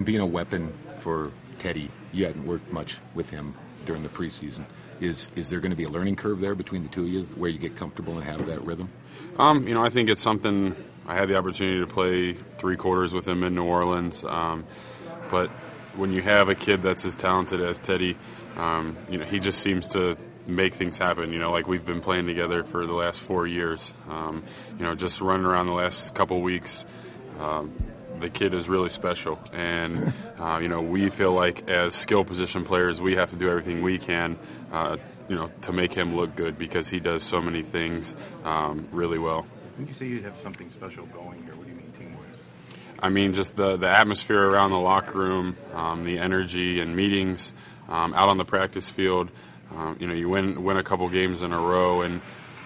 Being a weapon for Teddy, you hadn't worked much with him during the preseason. Is there going to be a learning curve there between the two of you where you get comfortable and have that rhythm? I think it's something. I had the opportunity to play 3 quarters with him in New Orleans, but when you have a kid that's as talented as Teddy, he just seems to make things happen. Like we've been playing together for the last 4 years. Just running around the last couple weeks. The kid is really special, and we feel like as skill position players, we have to do everything we can, to make him look good because he does so many things really well. When you say you have something special going here, what do you mean team-wise? I mean just the atmosphere around the locker room, the energy and meetings out on the practice field. You win a couple games in a row, and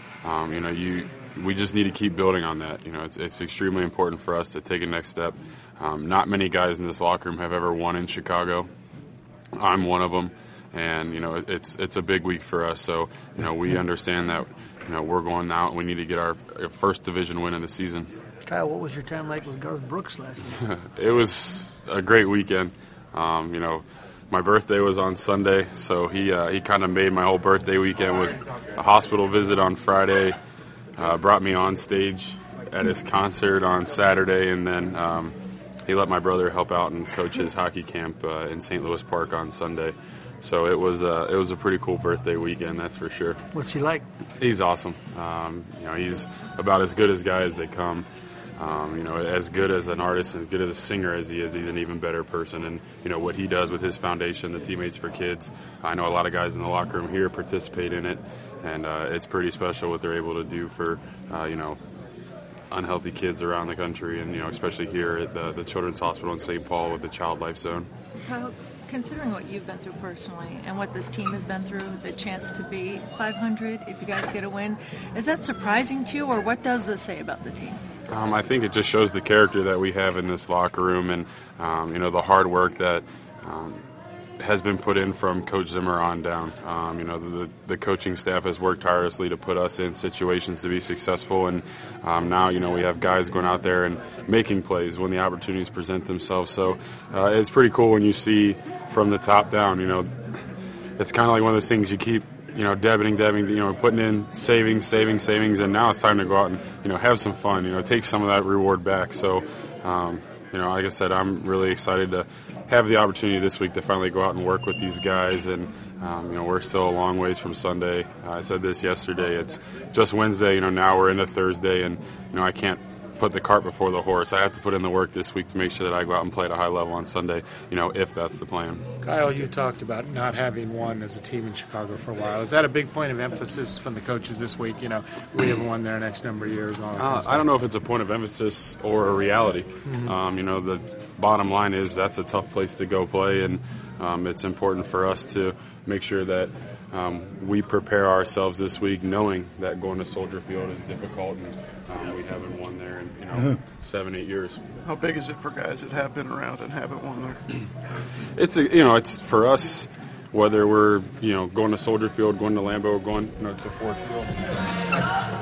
we just need to keep building on that. It's extremely important for us to take a next step. Not many guys in this locker room have ever won in Chicago. I'm one of them, and it's a big week for us. So we understand that we're going out and we need to get our first division win of the season. Kyle, what was your time like with Garth Brooks last week? It was a great weekend. My birthday was on Sunday, so he kind of made my whole birthday weekend with a hospital visit on Friday. Brought me on stage at his concert on Saturday, and then he let my brother help out and coach his hockey camp in St. Louis Park on Sunday. So it was a pretty cool birthday weekend, that's for sure. What's he like? He's awesome. He's about as good as guys they come. As good as an artist and as good as a singer as he is, he's an even better person. And, what he does with his foundation, the Teammates for Kids, I know a lot of guys in the locker room here participate in it, and it's pretty special what they're able to do for, unhealthy kids around the country, and, especially here at the Children's Hospital in St. Paul with the Child Life Zone. Kyle, considering what you've been through personally and what this team has been through, the chance to be 500 if you guys get a win, is that surprising to you, or what does this say about the team? I think it just shows the character that we have in this locker room, and the hard work that has been put in from Coach Zimmer on down. The coaching staff has worked tirelessly to put us in situations to be successful, and now we have guys going out there and making plays when the opportunities present themselves. So it's pretty cool when you see from the top down. It's kind of like one of those things you keep debiting, putting in savings, and now it's time to go out and, have some fun, take some of that reward back. So, like I said, I'm really excited to have the opportunity this week to finally go out and work with these guys, and, we're still a long ways from Sunday. I said this yesterday, it's just Wednesday, now we're into Thursday, and, I can't put the cart before the horse. I have to put in the work this week to make sure that I go out and play at a high level on Sunday, if that's the plan. Kyle, you talked about not having won as a team in Chicago for a while. Is that a big point of emphasis from the coaches this week? We haven't won there next number of years. I don't know if it's a point of emphasis or a reality. Mm-hmm. The bottom line is that's a tough place to go play, and it's important for us to make sure that we prepare ourselves this week knowing that going to Soldier Field is difficult, and we haven't won there in 7-8 years. How big is it for guys that have been around and haven't won there? It's for us, whether we're going to Soldier Field, going to Lambeau, or going to Ford Field.